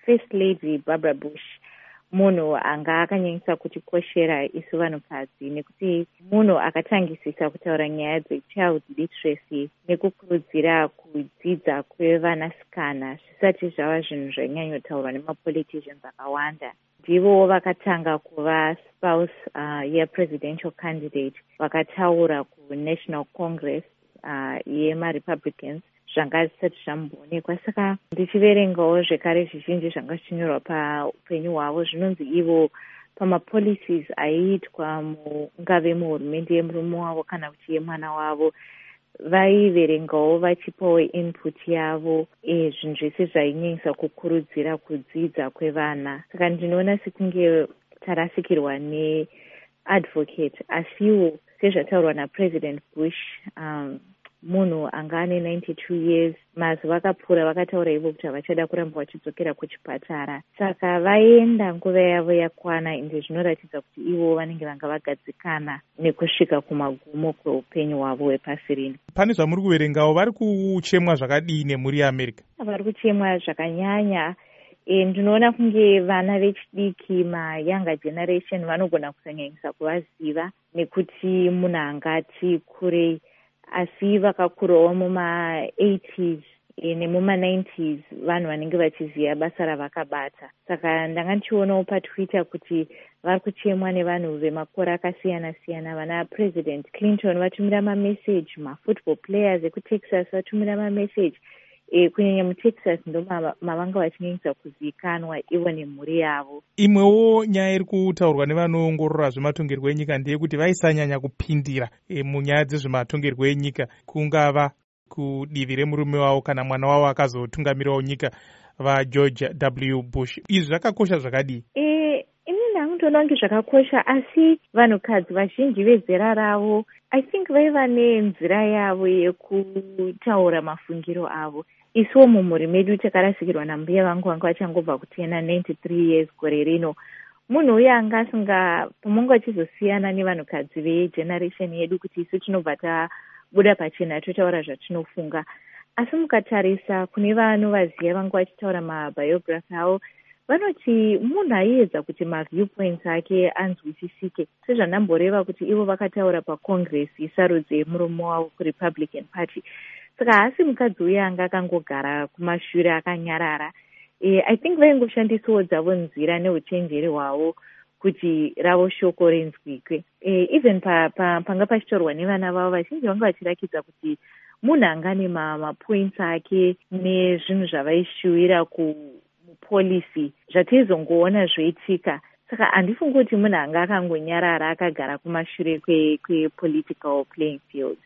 First Lady Barbara Bush munhu anga akanyanyisa kutikoshera isu vanhukadzi, nekuti munhu akatangisisa kutaura nyaya dzechild literacy nekukurudzira kudzidza kwevanasikana zvisati zvava zvinhu zvainyanyotaurwa nemapoliticians akawanda. Ndivo vakatanga kuva spouse yepresidential candidate vakataura kuNational Congress yemaRepublicans zvanga zvisati zvamboonekwa. Saka ndichiverengawo zvekare zvizhinji zvanga zvichinyorwa paupenyu hwavo, zvinonzi ivo pamapolicies aiitwa mungave muhurumende yemurume wavo kana kuti yemwana wavo, vaiverengawo vachipawo input yavo zvinhu zvese zvainyanyisa kukurudzira kudzidza kwevana. Saka ndinoona sekunge tarasikirwa neadvocate, asiwo sezvataurwa naPresident Bush, munhu anga ane 92 years, mazuva akapfuura vakataura ivo kuti havachada kuramba vachidzokera kuchipatara. Saka vaenda nguva yavo yakwana, ende zvinoratidza kuti ivo vanenge vanga vagadzikana nekusvika kumagumo kweupenyu hwavo hwepasi rino. Pane zvamuri kuverengawo, vari kuchemwa zvakadii nemhuri yeAmerica? Vari kuchemwa zvakanyanya. Ndinoona kunge vana vechidiki, mayanga generation, vanogona kusanyanyisa kuvaziva nekuti munhu angati kurei, asi vakakurawo muma-80s nemuma-90s vanhu vanenge vachiziva basa ravakabata. Saka ndanga ndichionawo paTwitter kuti vari kuchemwa nevanhu vemakore akasiyana-siyana. Vana President Clinton vatumira mameseji, mafootball players ekuTexas vatumira mameseji. Kunyanya muTexas ndo mavanga vachinyanyisa kuzivikanwa ivo nemhuri yavo. Imwewo nyaya iri kutaurwa nevanoongorora zvematongerwo enyika ndeyekuti vaisanyanya kupindira munyaya dzezvematongerwo enyika, kungava kudivi remurume wavo kana mwana wavo akazotungamirawo nyika, vaGeorge W. Bush. Izvi zvakakosha zvakadii? Ini ndangutoona kunge zvakakosha, asi vanhukadzi vazhinji vezera ravo I think vaiva nenzira yavo yekutaura mafungiro avo. Isuwo mumhuri medu takarasikirwa nambuya vangu vanga vachangobva kutena 93 years gore rino. Munhu uyo anga asinga pamungu achizosiyana nevanhukadzi vegeneration yedu kuti isu tinobva tabuda pachena totaura zvatinofunga. Asi mukatarisa kune vanovaziva vanga vachitaura mabiography avo, vanoti munhu aiedza kuti maviewpoints ake anzwisisike, sezvandamboreva kuti ivo vakataura paCongress isarudze yemurume wavo kuRepublican Party. Saka hasi mukadzi uya anga akangogara kumashure akanyarara. I think vaingoshandisawo dzavo nzira neuchenjeri hwavo kuti ravo shoko rinzwikwe. Even panga pachitaurwa nevana vavo, vazhinji vanga vachirakidza kuti munhu anga nemapoints ake nezvinhu zvavaishuwira policy zvatizongoona zvoitika. Saka handifungi kuti munhu anga akangonyarara akagara kumashure kwepolitical playing field.